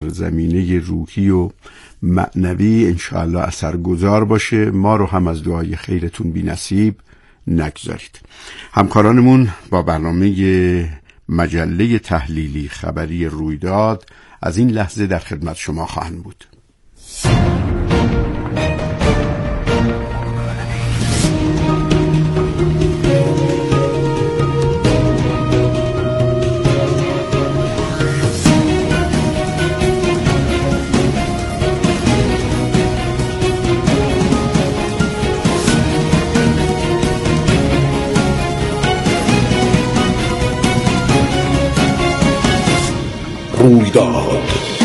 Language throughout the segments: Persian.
زمینه روحی و معنوی انشاءالله اثرگذار باشه. ما رو هم از دعای خیرتون بی نصیب نگذارید. همکارانمون با برنامه مجله تحلیلی خبری رویداد از این لحظه در خدمت شما خواهند بود. رویداد.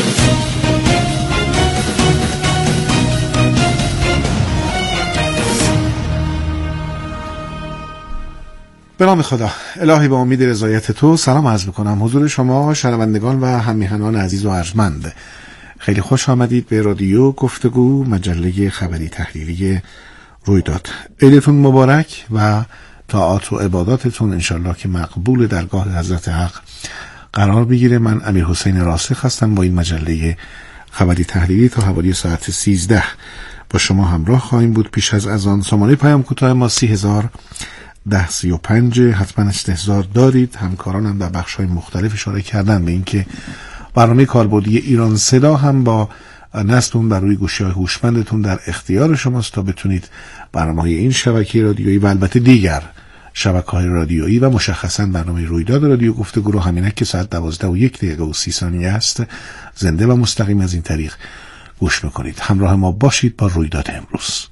به نام خدا. الهی با امید رضایت تو سلام عرض میکنم حضور شما شنوندگان و هممیهنان عزیز و ارجمند. خیلی خوش آمدید به رادیو گفتگو، مجله خبری تحلیلی رویداد. عیدتون مبارک و طاعات و عباداتتون انشالله که مقبول درگاه حضرت حق قرار بگیره. من امیرحسین راسخ هستم. با این مجله خبری تحلیلی تا حوالی ساعت 13 با شما همراه خواهیم بود. پیش از اذان سامانه پیام کوتاه ما 301035. حتما استحضار دارید. همکارانم در بخش‌های مختلف اشاره کردن به اینکه برنامه کاربردی ایران صدا هم با نصب اون بر روی گوشی‌های هوشمندتون در اختیار شماست تا بتونید برنامه‌های این شبکه رادیویی و البته دیگر شبکه‌های رادیویی و مشخصاً برنامه رویداد رادیو گفتگو رو همینک که ساعت 12:01 است زنده و مستقیم از این طریق گوش میکنید. همراه ما باشید با رویداد امروز.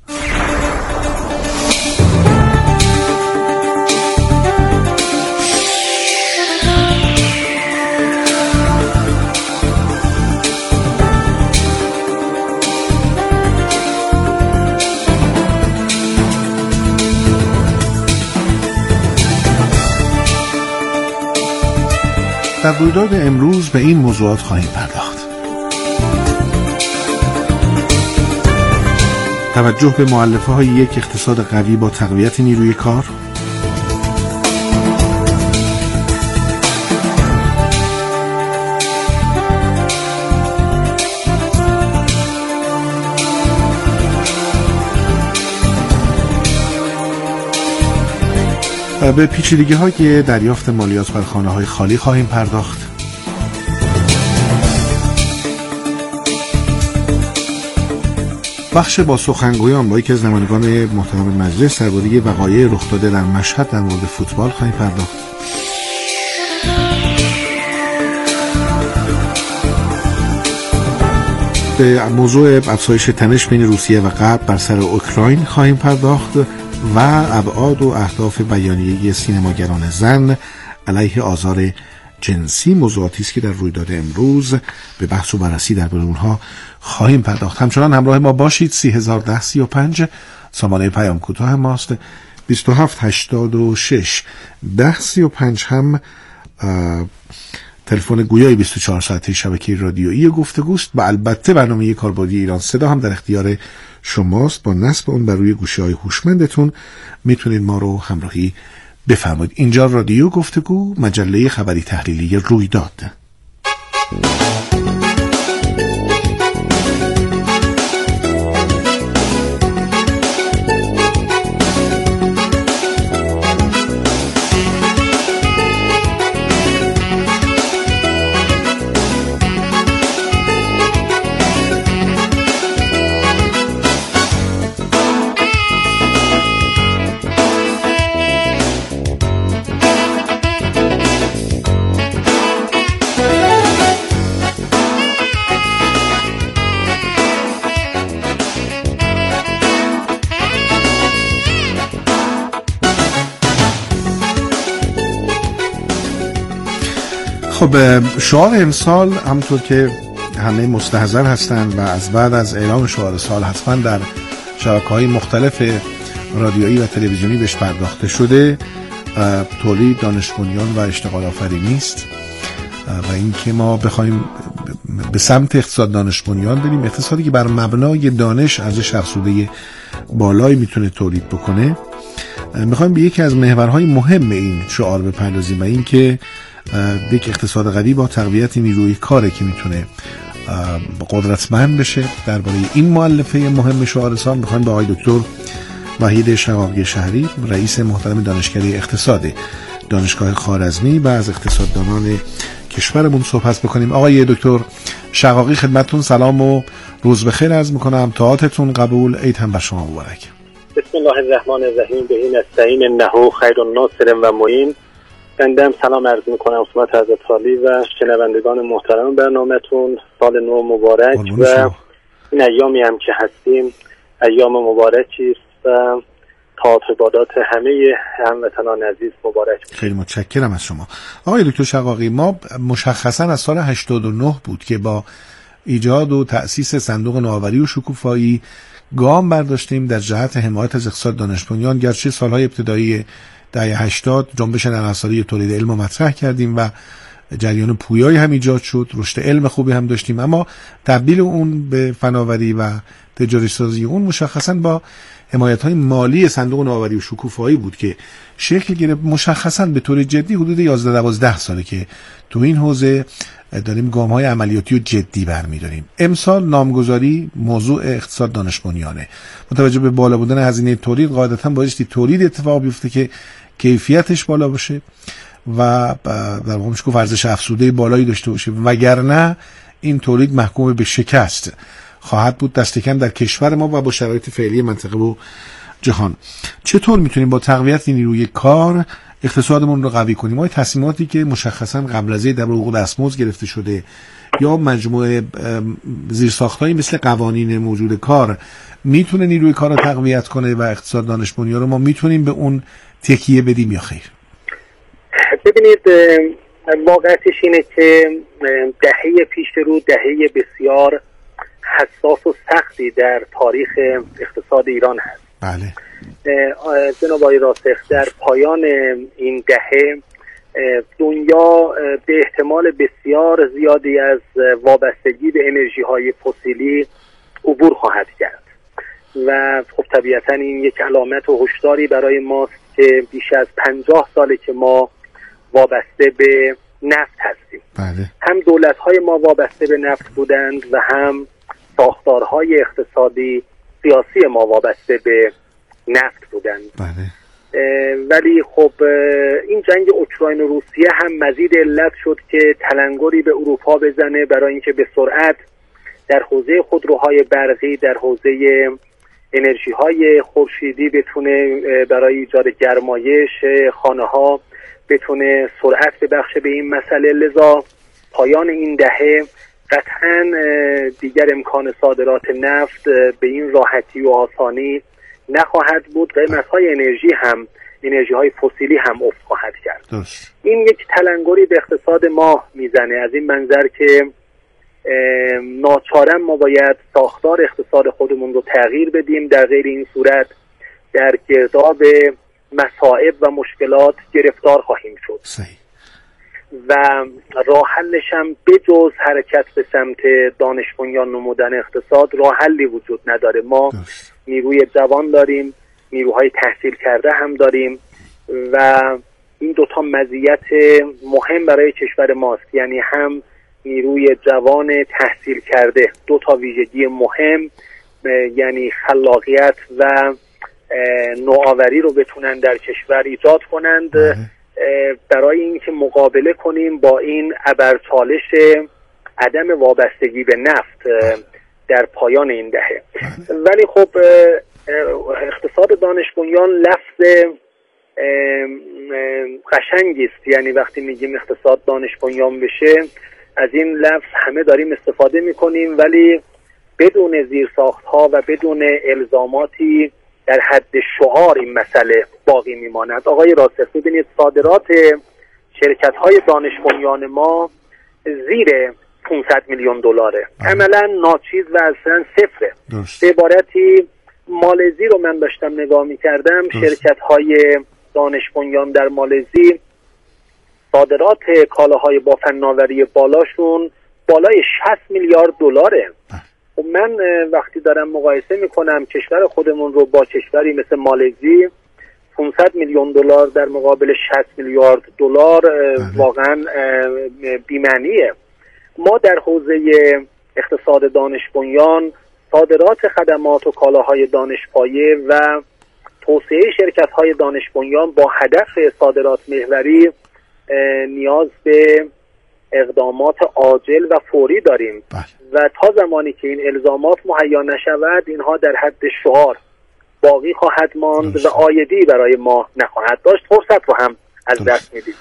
در رویداد امروز به این موضوعات خواهیم پرداخت. توجه به مؤلفه های یک اقتصاد قوی با تقویت نیروی کار، به پیچیدگی های دریافت مالیات بر خانه های خالی خواهیم پرداخت. بخش با سخنگویان با یکی از نمایندگان محترم مجلس درباره وقایع رخ داده در مشهد در مورد فوتبال خواهیم پرداخت. به موضوع افزایش تنش بین روسیه و غرب بر سر اوکراین خواهیم پرداخت و ابعاد و اهداف بیانیه سینماگران زن علیه آزار جنسی موضوعاتی است که در رویداد امروز به بحث و بررسی درباره اونها خواهیم پرداخت. همچنان همراه ما باشید. 301035 سامانه پیام کوتاه ماست. 2786 1035 هم تلفن گویای 24 ساعته شبکه رادیویی گفتگوست و البته برنامه کاربردی ایران صدا هم در اختیار شماست. با نصب اون بر روی گوشی‌های هوشمندتون میتونید ما رو همراهی بفرمایید. اینجا رادیو گفتگو، مجله خبری تحلیلی رویداد. خب شعار امسال همونطور که همه مستحضر هستند و از بعد از اعلام شعار سال حتما در شبکه‌های مختلف رادیویی و تلویزیونی بهش پرداخته شده، تولید دانش بنیان و اشتغال آفرینی است و اینکه ما بخوایم به سمت اقتصاد دانش بنیان بریم، اقتصادی که بر مبنای دانش ارزش افزوده بالایی میتونه تولید بکنه. میخوایم به یکی از محورهای مهم این شعار بپردازیم و اینکه یک اقتصاد قوی با تقویت نیروی کاره که میتونه قدرتمند بشه. درباره این مؤلفه مهم شعارسان میخوایم با آقای دکتر وحید شقاقی شهری، رئیس محترم دانشکده اقتصاد دانشگاه خوارزمی و از اقتصاددانان کشورمون صحبت بکنیم. آقای دکتر شقاقی خدمتتون سلام و روز بخیر عرض میکنم. طاعتتون قبول، عید هم بر شما مبارک. بسم الله الرحمن الرحیم. به این نستعین انه خیر الناصر و معین. بنده سلام عرض میکنم خدمت حضرت عالی و شنوندگان محترم برنامه‌تون. سال نو مبارک و این ایامی هم که هستیم ایام مبارکی است و طاعت عبادات همه هموطنان عزیز مبارک. خیلی متشکرم از شما آقای دکتر شقاقی. ما مشخصا از سال 89 بود که با ایجاد و تأسیس صندوق نوآوری و شکوفایی گام برداشتیم در جهت حمایت از اقتصاد دانش بنیان. گرچه سالهای ابتدایی دهه 80 جنبش نرم‌افزاری تولید علم مطرح کردیم و جریان پویایی هم ایجاد شد، رشد علم خوبی هم داشتیم، اما تبدیل اون به فناوری و تجاری سازی اون مشخصا با حمایت‌های مالی صندوق نوآوری و شکوفایی بود که شکل گرفت. مشخصا به طور جدی حدود 11-12 ساله که تو این حوزه داریم گام‌های عملیاتی و جدی برمی‌داریم. امسال نامگذاری موضوع اقتصاد دانش بنیانه. متوجه به بالا بودن هزینه تولید قاعدتاً بایستی تولید اتفاق بیفته که کیفیتش بالا باشه و در واقع میشه گفت ارزش افزوده بالایی داشته باشه، وگرنه این تولید محکوم به شکست خواهد بود، دست کم در کشور ما و با شرایط فعلی منطقه و جهان. چطور میتونیم با تقویت نیروی کار اقتصادمون رو قوی کنیم؟ ما تصمیماتی که مشخصا قبل از در حقوق دستمزد گرفته شده یا مجموعه زیرساختایی مثل قوانین موجود کار میتونه نیروی کار رو تقویت کنه و اقتصاد دانش بنیان رو ما میتونیم به اون تکیه بدیم یا خیر؟ ببینید، واقعیتش اینه که دهه پیش رو دهه بسیار حساس و سختی در تاریخ اقتصاد ایران هست. بله. جناب آقای راسخ، در پایان این دهه دنیا به احتمال بسیار زیادی از وابستگی به انرژی های فسیلی عبور خواهد کرد و خب طبیعتا این یک علامت و هشداری برای ماست که بیش از 50 ساله که ما وابسته به نفت هستیم. بله. هم دولت‌های ما وابسته به نفت بودند و هم ساختارهای اقتصادی سیاسی ما وابسته به نفت بودند. بله. ولی خب این جنگ اوکراین و روسیه هم مزید علت شد که تلنگری به اروپا بزنه برای اینکه به سرعت در حوزه خودروهای برقی، در حوزه انرژی‌های خورشیدی بتونه برای ایجاد گرمایش خانه‌ها بتونه سرعت ببخشه به این مسئله. لذا پایان این دهه قطعاً دیگر امکان صادرات نفت به این راحتی و آسانی نخواهد بود. قیمت‌های انرژی‌های فسیلی هم افت خواهد کرد. این یک تلنگری به اقتصاد ما میزنه از این منظر که ناچارن ما باید ساختار اقتصاد خودمون رو تغییر بدیم، در غیر این صورت در گرداب مصائب و مشکلات گرفتار خواهیم شد. صحیح. و راه حلش هم بجز حرکت به سمت دانش بنیان نمودن اقتصاد راه حلی وجود نداره. ما نیروی جوان داریم، نیروهای تحصیل کرده هم داریم و این دوتا مزیت مهم برای کشور ماست، یعنی هم نیروی جوان تحصیل کرده، دوتا ویژگی مهم، یعنی خلاقیت و نوآوری رو بتونن در کشور ایجاد کنند برای اینکه مقابله کنیم با این ابرچالش عدم وابستگی به نفت در پایان این دهه. ولی خب اقتصاد دانش بنیان لفظ قشنگی است، یعنی وقتی میگیم اقتصاد دانش بنیان بشه از این لفظ همه داریم استفاده میکنیم، ولی بدون زیرساخت‌ها و بدون الزاماتی در حد شعار این مسئله باقی میماند. آقای راسخ، ببینید صادرات شرکت‌های دانش بنیان ما زیر 500 میلیون دلاره، عملاً ناچیز و اصلا صفره. به عبارتی مالزی رو من داشتم نگاه می‌کردم، شرکت‌های دانش بنیان در مالزی صادرات کالاهای با فناوری بالاشون بالای 60 میلیارد دلاره. خب من وقتی دارم مقایسه میکنم کشور خودمون رو با کشوری مثل مالزی، 500 میلیون دلار در مقابل 60 میلیارد دلار واقعا بی‌معنیه. ما در حوزه اقتصاد دانش بنیان صادرات خدمات و کالاهای دانشپایه و توسعه شرکت‌های دانش بنیان با هدف صادرات محوری نیاز به اقدامات عاجل و فوری داریم و تا زمانی که این الزامات مهیا نشود اینها در حد شعار باقی خواهد ماند و عایدی برای ما نخواهد داشت. فرصت رو هم از دست میدیم.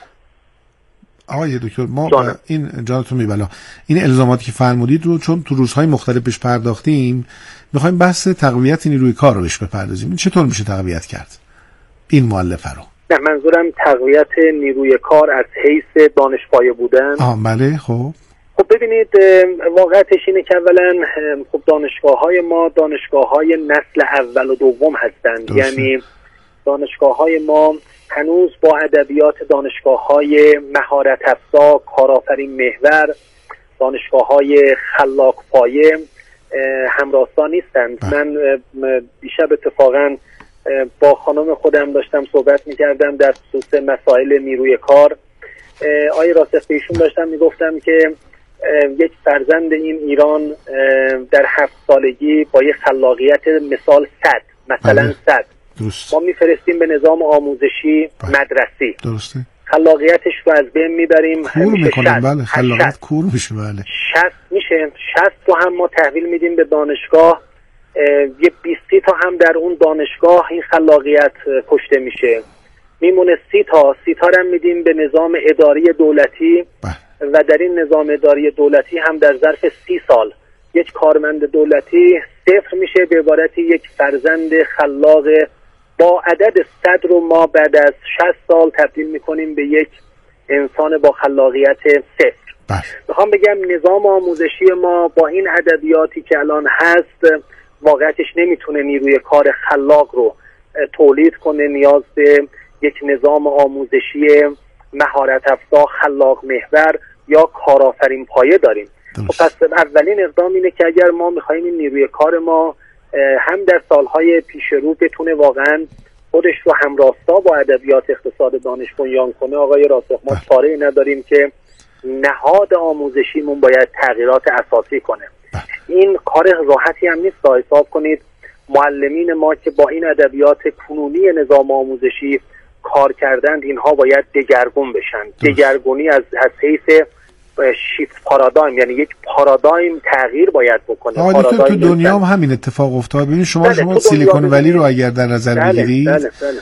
آقای دکتر ما این جانتون میبلا این الزاماتی که فرمودید رو چون تو روزهای مختلف بهش پرداختیم میخوایم بحث تقویت نیروی کار رو بهش بپردازیم. چطور میشه تقویت کرد این مؤلفه رو؟ نه منظورم تقویت نیروی کار از حیث دانشپایه بودن. بله. خب ببینید واقعیتش اینه که اولا خب دانشگاه‌های ما دانشگاه‌های نسل اول و دوم هستند. یعنی دانشگاه‌های ما هنوز با ادبیات دانشگاه‌های مهارت افزا، کارآفرین محور، دانشگاه‌های خلاق پایه همراستا نیستند. من دیشب اتفاقاً با خانم خودم داشتم صحبت می‌کردم در خصوص مسائل نیروی کار. آقای راسخ ایشون داشتم میگفتم که یک فرزند این ایران در 7 سالگی با یک خلاقیت مثلا 100 ما میفرستیم به نظام آموزشی مدرسی. درسته. خلاقیتش رو از بین میبریم. کور میکنیم. بله خلاقیت کور میشه. بله 60 میشه. 60 رو هم ما تحویل میدیم به دانشگاه. یه 20 تا هم در اون دانشگاه این خلاقیت کشته میشه. میمونه 30 تا هم میدیم به نظام اداری دولتی. و در این نظام اداری دولتی هم در ظرف 30 سال یک کارمند دولتی صفر میشه. به عبارتی یک فرزند خلاق با عدد 100 رو ما بعد از 60 سال تبدیل میکنیم به یک انسان با خلاقیت 0. میخوام بگم نظام آموزشی ما با این ادبیاتی که الان هست واقعیتش نمیتونه نیروی کار خلاق رو تولید کنه. نیاز به یک نظام آموزشی مهارت افزا، خلاق محور یا کارآفرین پایه داریم. خب پس اولین اقدام اینه که اگر ما میخوایم این نیروی کار ما هم در سالهای پیش رو بتونه واقعا خودش رو همراستا با ادبیات اقتصاد دانش بنیان کنه، آقای راسخ ما چاره‌ای نداریم که نهاد آموزشیمون باید تغییرات اساسی کنه. این کار راحتی هم نیست. حساب کنید معلمین ما که با این ادبیات کنونی نظام آموزشی کار کردند اینها باید دگرگون بشن. دگرگونی از حیث شیفت پارادایم، یعنی یک پارادایم تغییر باید بکنه. تو دنیا هم همین اتفاق افتاد. ببینید شما سیلیکون ولی رو اگر در نظر بگیرید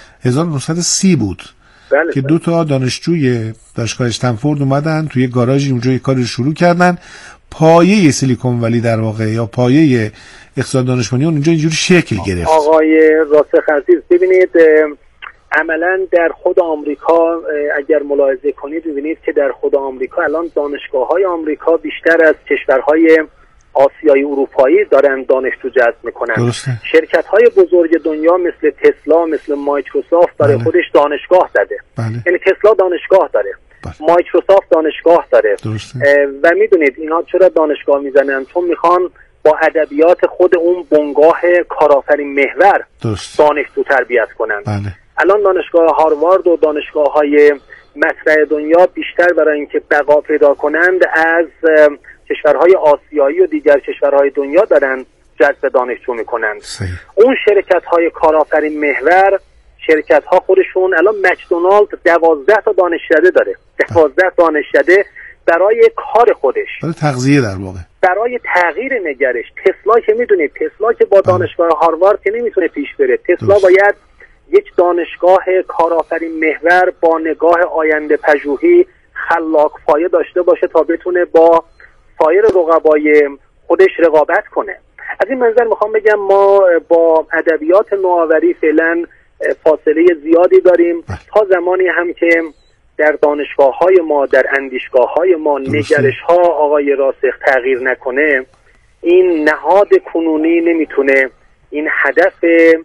1930 بود که 2 تا دانشجوی دانشگاه استنفورد اومدن توی گاراژی اونجا یک کاری شروع کردن. پایه سیلیکون ولی در واقع یا پایه اقتصاد دانش بنیان اونجا اینجوری شکل گرفت. آقای راسخ عزیز ببینید عملا در خود آمریکا اگر ملاحظه کنید ببینید که در خود آمریکا الان دانشگاه‌های آمریکا بیشتر از کشورهای آسیایی اروپایی دارن دانشجو جذب میکنن. شرکت‌های بزرگ دنیا مثل تسلا، مثل مایکروسافت داره خودش دانشگاه زده. یعنی تسلا دانشگاه داره. مایکروسافت دانشگاه داره. و میدونید اینا چرا دانشگاه میزنن؟ چون میخوان با ادبیات خود اون بنگاه کارآفرین محور دانشجو تربیت کنن. الان دانشگاه هاروارد و دانشگاه‌های مطرح دنیا بیشتر برای اینکه بقا پیدا کنند از کشورهای آسیایی و دیگر کشورهای دنیا دارن جذب دانشجو میکنند. اون شرکت‌های کارآفرین محور، شرکت‌ها خودشون الان مکدونالد 12 تا دانشکده داره. 12 دانشکده برای کار خودش، برای تغذیه در واقع، برای تغییر نگرش. تسلا که میدونید تسلا که با دانشگاه هاروارد که نمیتونه پیش بره. تسلا باید یک دانشگاه کارآفرین محور با نگاه آینده پژوهی خلاق پایه داشته باشه تا بتونه با سایر رقبای خودش رقابت کنه. از این منظر میخوام بگم ما با ادبیات نوآوری فعلا فاصله زیادی داریم. تا زمانی هم که در دانشگاه‌های ما، در اندیشگاه‌های ما نگرش‌ها آقای راسخ تغییر نکنه، این نهاد کنونی نمیتونه این هدف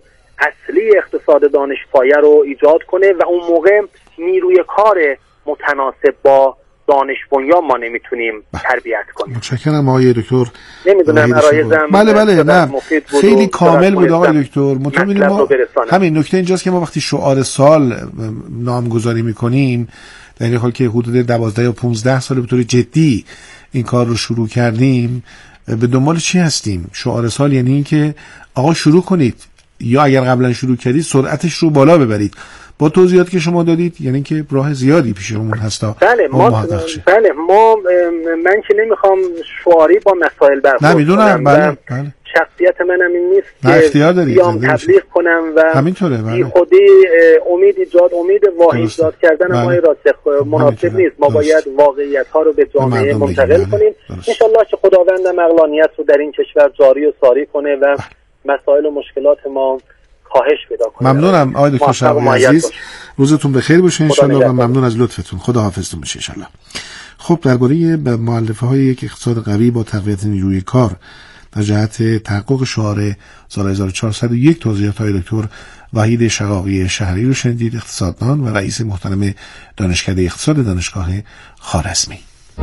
اصلی اقتصاد دانش پایه رو ایجاد کنه و اون موقع نیروی کار متناسب با دانش بنیان ما نمیتونیم تربیت کنیم. متشکرم آقای دکتر. نمیدونم عرایزم بله نه خیلی کامل بود آقای دکتر. مطمئنم ما همین نکته اینجاست که ما وقتی شعار سال نامگذاری میکنیم در این حال که حدود 12 یا 15 سال به طور جدی این کار رو شروع کردیم به دنبال چی هستیم؟ شعار سال یعنی این که آقا شروع کنید، یا اگر قبلا شروع کردید سرعتش رو بالا ببرید. با توضیحات که شما دادید یعنی که راه زیادی پیشمون هستا. بله ما من که نمیخوام شعاری با مسائل برخورد کنم. بله. شخصیت منم این نیست که بیام تبلیغ کنم و بی خودی امید واحد ایجاد کردن ما راسخ مناسب نیست. ما باید واقعیت ها رو به جامعه منتقل کنیم. انشالله که خداوندم عقلانیت رو در این کشور جاری و ساری کنه و مسائل و مشکلات ما کاهش پیدا کنه. ممنونم آقای دکتر شرقی عزیز، روزتون بخیر باشه انشالله و ممنون از لطفتون. خدا حافظتون باشه انشالله. خب درباره مؤلفه های یک اقتصاد قوی با تقویت نیروی کار در جهت تحقق شعار سال 1401 توضیحات های دکتر وحید شقاقی شهری رو شنیدید، اقتصاددان و رئیس محترم دانشکده اقتصاد دانشگاه خوارزمی.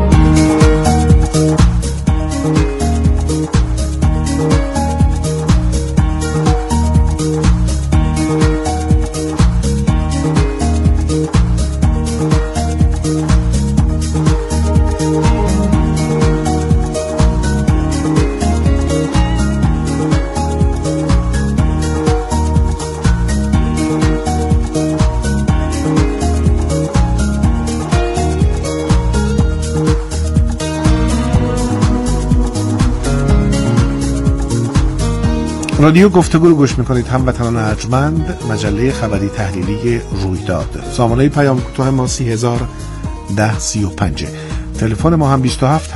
رادیو گفتگو رو گوش میکنید، هموطنان ارجمند، مجله خبری تحلیلی رویداد. سامانه پیام کوتاه ما 301035، تلفن ما هم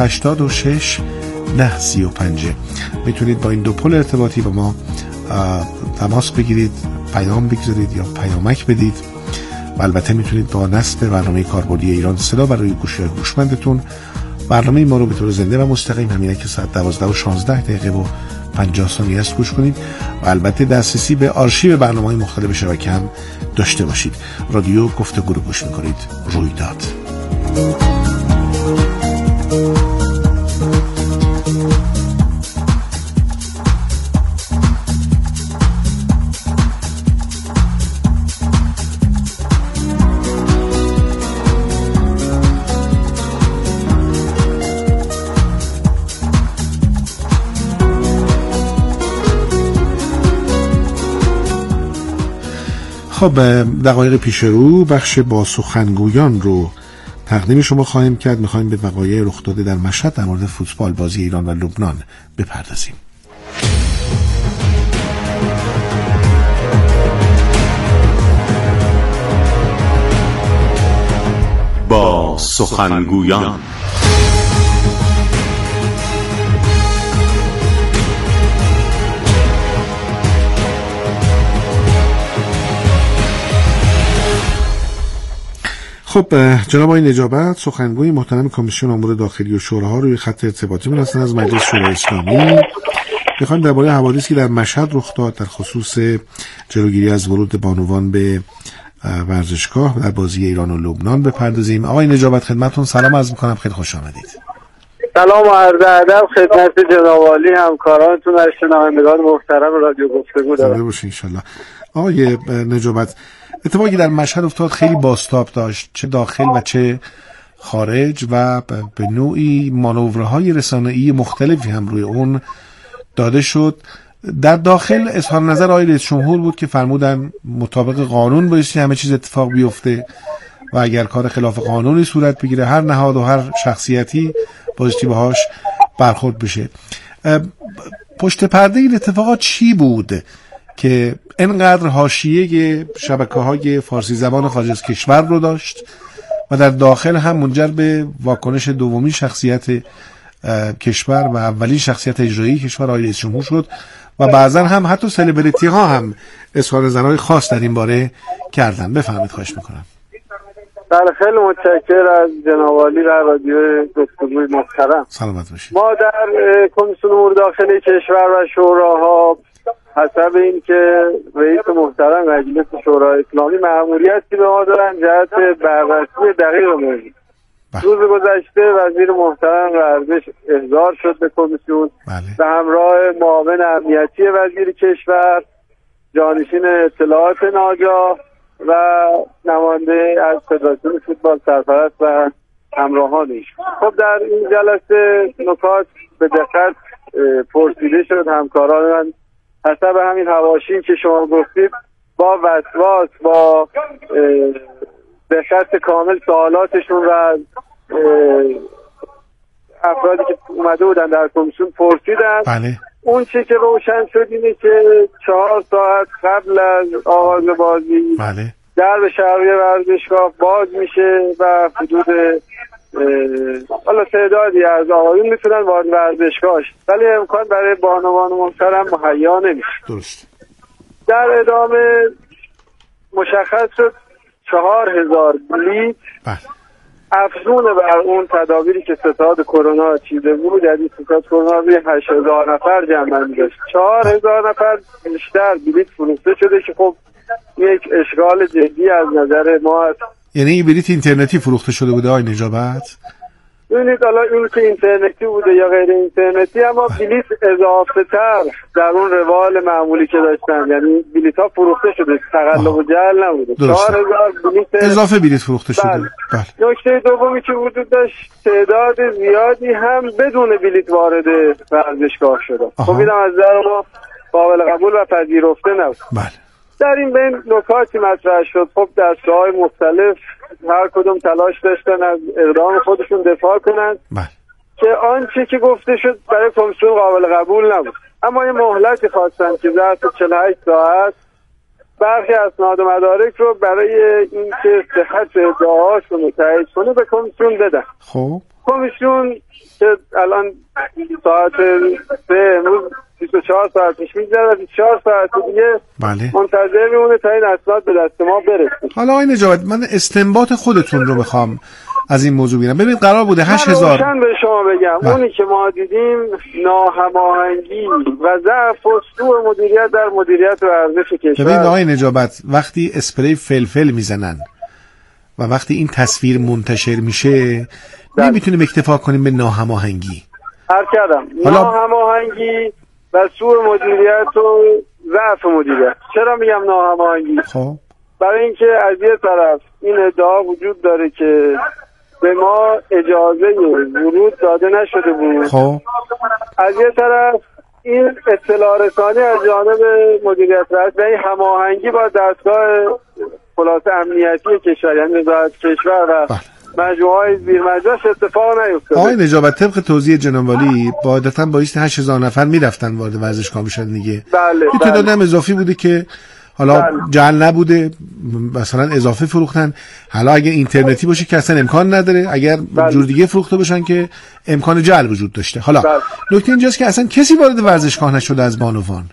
27861035. میتونید با این دو پل ارتباطی با ما تماس بگیرید، پیام بگذارید یا پیامک بدید و البته میتونید با نصب برنامه کاربردی ایران صدا برای گوشی گوشمندتون برنامه ما رو به طور زنده و مستقیم همینه که ساعت 12 و 16 دقیقه و 50 ثانیه است گوش کنید و البته دسترسی به آرشیو برنامه‌های مختلف شبکه هم داشته باشید. رادیو گفتگو رو گوش می‌کنید. رویداد. خب دقایق پیش رو بخش با سخنگویان رو تقدیم شما خواهیم کرد. میخوایم به وقایع رخ داده در مشهد در مورد فوتبال بازی ایران و لبنان بپردازیم. با سخنگویان. خب جناب آقای نجابت سخنگوی محترم کمیسیون امور داخلی و شوراها روی خط ارتباطی هستن از مجلس شورای اسلامی. میخوایم درباره حوادثی در مشهد رخ داد در خصوص جلوگیری از ورود بانوان به ورزشگاه در بازی ایران و لبنان بپردازیم. آقای نجابت خدمتتون سلام عرض میکنم، خیلی خوش آمدید. سلام و عرض ادب خدمت جناب عالی همکارانتون و شنوندگان محترم رادیو گفتگو دارم. زنده باشین ان شاء الله. آقای نجابت اتفاقی در مشهد افتاد خیلی بازتاب داشت، چه داخل و چه خارج، و به نوعی مانورهای رسانه‌ای مختلفی هم روی اون داده شد. در داخل اظهار نظر آقای رئیس جمهور بود که فرمودن مطابق قانون بایستی همه چیز اتفاق بیفته و اگر کار خلاف قانونی صورت بگیره هر نهاد و هر شخصیتی بایستی باهاش برخورد بشه. پشت پرده این اتفاقات چی بود که اینقدر حاشیه شبکه‌های فارسی زبان خارج از کشور رو داشت و در داخل هم منجر به واکنش دومین شخصیت کشور و اولین شخصیت اجرایی کشور آقای رئیس جمهور شد و بعضا هم حتی سلبریتی ها هم اظهار نظرهای خاص در این باره کردن؟ بفرمایید خواهش میکنم. بله خیلی متشکرم از جناب عالی و رادیو گفتگوی محترم. سلامت باشید. ما در کمیسیون امور داخلی کشور و شوراها حسب این که رئیس محترم مجلس شورای اسلامی مأموریتی به ما دارن جهت بررسی دقیق موضوع. روز گذشته وزیر محترم ورزش احضار شد به کمیسیون به همراه معاون امنیتی وزیر کشور، جانشین اطلاعات ناجا و نماینده از فدراسیون فوتبال سرپرست و همراهانش. خب در این جلسه نکات به دقت پرسیده شد. همکاران من حسب همین حواشی که شما گفتید با وسواس، با دقت کامل سوالاتشون و افرادی که اومده بودن در کمیسیون پرسیدن. بله. اون چی که روشن شد اینه که 4 ساعت قبل از آغاز بازی بله. درب شرقی ورزشگاه باز میشه و حدود حالا تعدادی از آقایون میتونن وارد ورزشگاهش، ولی امکان برای بانوان محترم مهیا نمیشه. درست. در ادامه مشخص شد 4000 بلیت افزون بر اون تدابیری که ستاد کرونا چیده بود، یعنی ستاد کرونا روی 8000 نفر جمع داشت. 4000 نفر بیشتر بلیت فروخته شده که خب یک اشکال جدی از نظر ما است. یعنی این بلیت اینترنتی فروخته شده بوده آقای نجابت؟ ببینید حالا این که اینترنتی بوده یا غیر اینترنتی، اما بلیت اضافه تر در اون روال معمولی که داشتن، یعنی بلیت ها فروخته شده، تقلب و جعل نبوده. 4000 بلیت اضافه بلیت فروخته شده. بله. نکته دومی که وجود داشت، تعداد زیادی هم بدون بلیت وارد ورزشگاه شده. خب اینم از نظر ما قابل قبول و پذیرفته نبود. بله. در این بین نکاتی مطرح شد. خب دسته‌های مختلف هر کدوم تلاش داشتن از اقدام خودشون دفاع کنند که آنچه که گفته شد برای کمیسیون قابل قبول نبود، اما یه مهلتی خواستن که ظرف 48 ساعت برخی اسناد و مدارک رو برای اینکه صحت ادعاهاشون رو تایید کنه به کمیسیون بدن. خب کمیسیون که الان ساعت 3 امروز 24 ساعت پیش میگذره و 24 ساعت دیگه منتظر میمونه تا این اسناد به دست ما برسه. حالا آقای نجابت، من استنباط خودتون رو میخوام از این موضوع بگیرم. ببین قرار بوده 8000 من به شما بگم اونی که ما دیدیم ناهماهنگی و ضعف و سوء مدیریت در مدیریت ورزش کشور. ببین آقای نجابت، وقتی اسپری فلفل میزنن و وقتی این تصویر منتشر میشه نمیتونیم اکتفا کنیم به ناهماهنگی. هر کردم ناهماهنگی و سوء مدیریت و ضعف مدیریت. چرا میگم ناهماهنگی؟ خب برای اینکه از یه طرف این ادعا وجود داره که به ما اجازه ورود داده نشده بود. خب از یه طرف این اطلاع رسانی از جانب مدیریت رئیس و این هماهنگی با دستگاه خلاصه امنیتی کشور، یعنی وزارت کشور و مجموعه‌های زیر مجلس اتفاق نیفتاده. آقای نجابت، طبق توضیح جناب والی عادتاً بایستی 8000 نفر میرفتن وارد ورزشگاه میشدن دیگه. بله. این تعداد هم اضافی بوده که حالا جعل نبوده، مثلا اضافه فروختن. حالا اگه اینترنتی باشه که اصلا امکان نداره، اگر جور دیگه فروخته باشن که امکان جعل وجود داشته. حالا نکته اینجاست که اصلا کسی وارد ورزشگاه نشده از بانوان.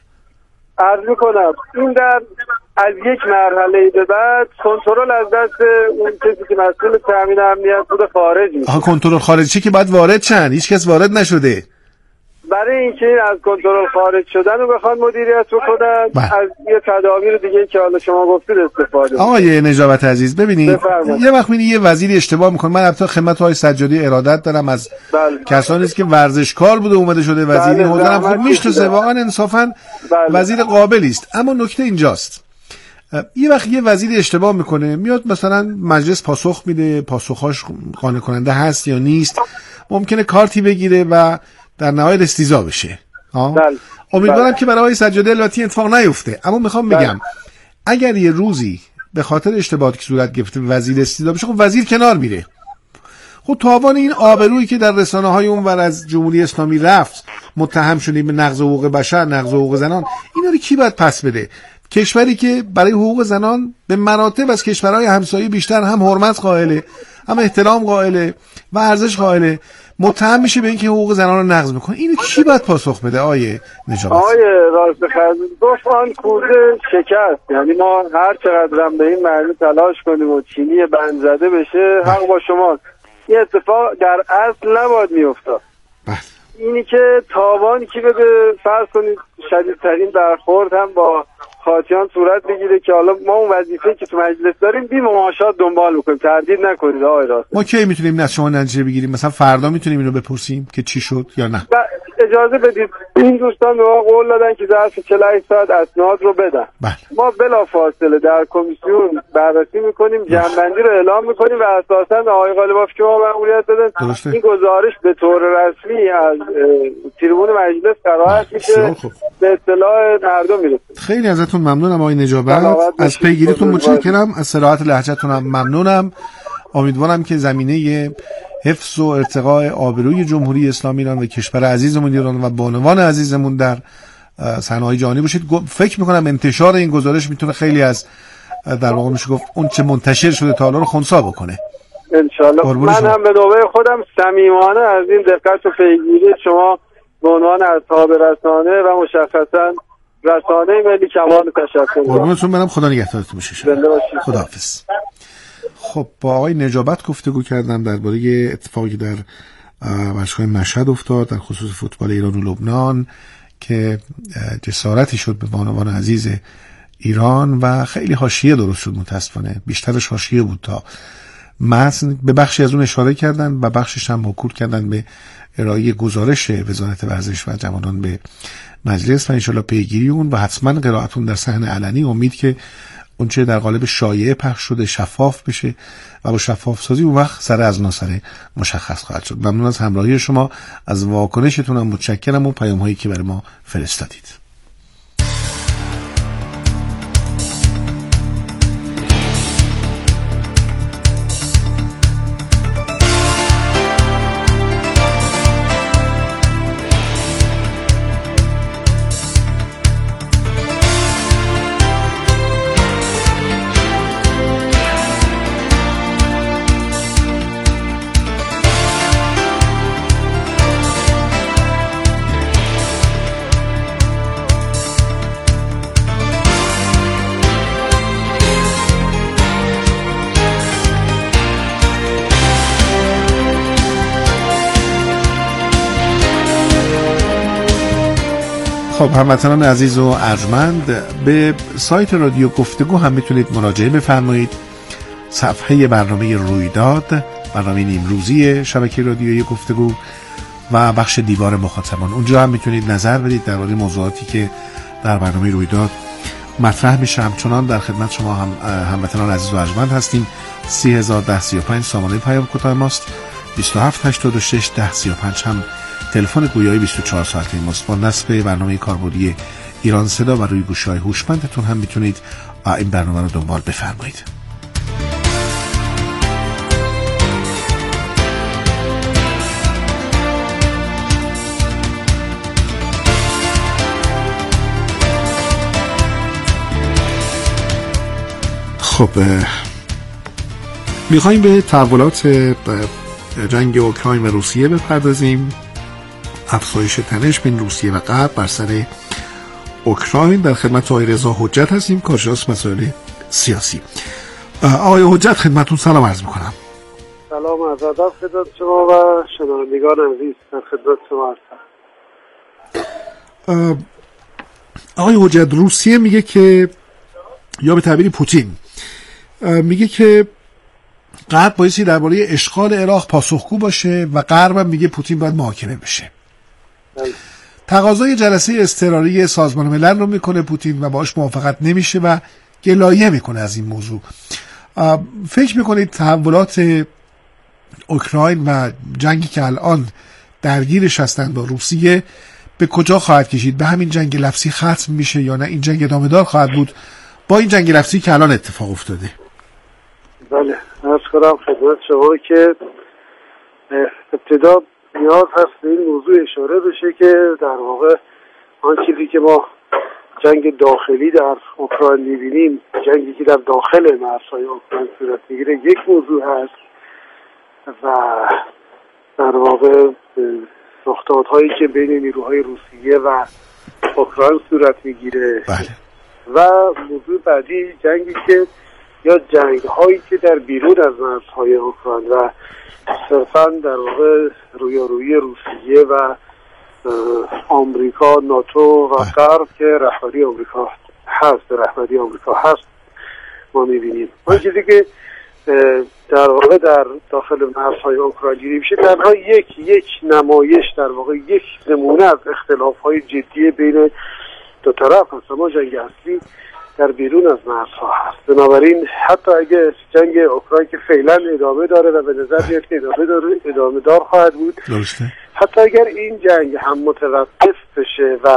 عرض میکنم این در از یک مرحله به بعد کنترل از دست اون کسی که مسئول تامین امنیت بوده خارج میشه. آها، کنترل خارجی که باید وارد شن، هیچ کس وارد نشده. برای اینکه از کنترل خارج شدن رو بخوان مدیریت بکنن از یه تدابیر دیگه که حالا شما گفتید استفاده. آقای نجابت عزیز، ببینید یه وقت یه وزیری اشتباه میکنه. من البته خدمت آقای سجادی ارادت دارم از کسانی است که ورزشکار بوده اومده شده وزیر حوزه هم خوب میشناسه، واقعا انصافا وزیر قابلی است. اما نکته اینجاست، یه وقت یه وزیری اشتباه میکنه، میاد مثلا مجلس پاسخ میده، پاسخاش قانع کننده هست یا نیست، ممکنه کارتی بگیره و در نهایت استیضاح بشه. امیدوارم که برای آقای سجاده البته اتفاق نیفته، اما میخوام بگم اگر یه روزی به خاطر اشتباهاتی که صورت گرفته وزیر استیضاح بشه، خب وزیر کنار میره. خب تاوان این آبرویی که در رسانه‌های اونور از جمهوری اسلامی رفت، متهم شدیم به نقض حقوق بشر، نقض حقوق زنان، اینا رو کی باید پس بده؟ کشوری که برای حقوق زنان به مراتب از کشورهای همسایه بیشتر هم حرمت قائله، هم احترام قائله و ارزش قائله، متهم میشه به اینکه حقوق زنان رو نقض میکنه. اینو کی باید پاسخ بده آیه نجابت؟ آیه راست خرید گفت آن کوزه شکست. یعنی ما هر چقدر هم به این معنی تلاش کنیم و چینی بند زده بشه، حق با شما. این اتفاق در اصل نباید میافتاد. اینی که تاوانی که به فرض کنید شدیدترین برخورد هم با خاطیان صورت بگیره که حالا ما اون وظیفه که تو مجلس داریم بی مماشات دنبال میکنیم. تردید نکنید آقای راست. ما کی میتونیم از شما نتیجه بگیریم؟ مثلا فردا میتونیم اینو بپرسیم که چی شد یا نه؟ اجازه بدید، این دوستان به ما قول دادن که ظرف 48 ساعت اسناد رو بدن. بله. ما بلافاصله در کمیسیون بررسی میکنیم، جمع‌بندی رو اعلام میکنیم و اساسا آقای غالباف که ما مأموریت دادن این گزارش به طور رسمی از تریبون مجلس قرائت میشه، به اطلاع مردم میرسه. خیلی ازتون ممنونم آقای نجابت، از پیگیریتون متشکرم، از صراحت لهجه‌تون هم ممنونم. امیدوارم که زمینه حفظ و ارتقاء آبروی جمهوری اسلامی ایران و کشور عزیزمون ایران و بانوان عزیزمون در صحنه‌های جهانی باشید. فکر میکنم انتشار این گزارش میتونه خیلی از در واقع میشه گفت اون چه منتشر شده تا حالا رو خنثی بکنه انشالله. من هم به نوبه خودم صمیمانه از این دقت و پیگیری شما به عنوان اصحاب رسانه و مشخصا رسانه ملی کمال تشکر. قربونتون برم، خدا نگهدارتون باشه. خداحافظ. خب با آقای نجابت گفتگو کردم درباره اتفاقی در ورزشگاه مشهد افتاد در خصوص فوتبال ایران و لبنان که جسارتی شد به بانوان عزیز ایران و خیلی حاشیه درست شد. متاسفانه بیشترش حاشیه بود تا متن. به بخشی از اون اشاره کردن و بخشش هم موکول کردن به ارائه گزارش وزارت ورزش و جوانان به مجلس و انشالله پیگیری اون و حتما قرائت اون در صحن علنی. امید که اونچه در قالب شایعه پخش شده شفاف بشه و با شفاف سازی اون وقت سر از ناسره مشخص خواهد شد. ممنون از همراهی شما، از واکنشتون هم متشکرم و پیام هایی که برای ما فرستادید. خب هموطنان عزیز و ارجمند، به سایت رادیو گفتگو هم میتونید مراجعه بفرمایید. صفحه برنامه رویداد، برنامه نیمروزی شبکه رادیویی گفتگو و بخش دیوار مخاطبان، اونجا هم میتونید نظر بدید درباره موضوعاتی که در برنامه رویداد مطرح میشه. همچنان در خدمت شما هموطنان عزیز و ارجمند هستیم. 301035 سامانه پیام کوتاه ماست. 27861035 هم تلفن گویایی 24 ساعته ماست. با نصب برنامه کاربردی ایران صدا و روی گوشی‌های هوشمندتون هم میتونید این برنامه رو دنبال بفرمایید. خب میخواییم به تحولات جنگ اوکراین و روسیه بپردازیم. افزایش تنش بین روسیه و غرب بر سر اوکراین. در خدمت آقای رضا حجت هستیم، کارشناس مسائل سیاسی. آقای حجت خدمتتون سلام عرض میکنم. سلام از ادب خدمت شما و شنوندگان عزیز، در خدمت شما هستم. آقای حجت، روسیه میگه که، یا به تعبیر پوتین میگه که غرب بایستی درباره اشغال عراق پاسخگو باشه و غرب هم میگه پوتین باید محاکمه بشه. تقاضای جلسه اضطراری سازمان ملل رو میکنه پوتین و باهاش موافقت نمیشه و گلایه میکنه از این موضوع. فکر میکنید تحولات اوکراین و جنگی که الان درگیرش هستند با روسیه به کجا خواهد کشید؟ به همین جنگ لفظی ختم میشه یا نه این جنگ ادامه دار خواهد بود با این جنگ لفظی که الان اتفاق افتاده؟ بله، عرض کنم خدمت شما که ابتدا نیاز هست به این موضوع اشاره بشه که در واقع آن چیزی که ما جنگ داخلی در اوکراین می‌بینیم، جنگی که در داخل مرزهای اوکراین صورت می‌گیره، یک موضوع هست و در واقع رخدادهایی که بین نیروهای روسیه و اوکراین صورت می‌گیره. بله. و موضوع بعدی جنگی که یا جنگ‌هایی که در بیرون از مرزهای اوکراین و صرفاً در واقع رویارویی روسیه و آمریکا، ناتو و غرب که رهبری آمریکا هست، به رهبری آمریکا هست ما میبینیم. اون چیزی که در واقع در داخل مرزهای اوکراین دیده میشه تنها یک نمایش، در واقع یک نمونه از اختلاف‌های جدی بین دو طرف هست. اما جنگ اصلی در بیرون از مرزها هست. بنابراین حتی اگه جنگ اوکراین که فعلا ادامه داره و به نظر میاد که ادامه دار خواهد بود، درسته. حتی اگر این جنگ هم متوقف بشه و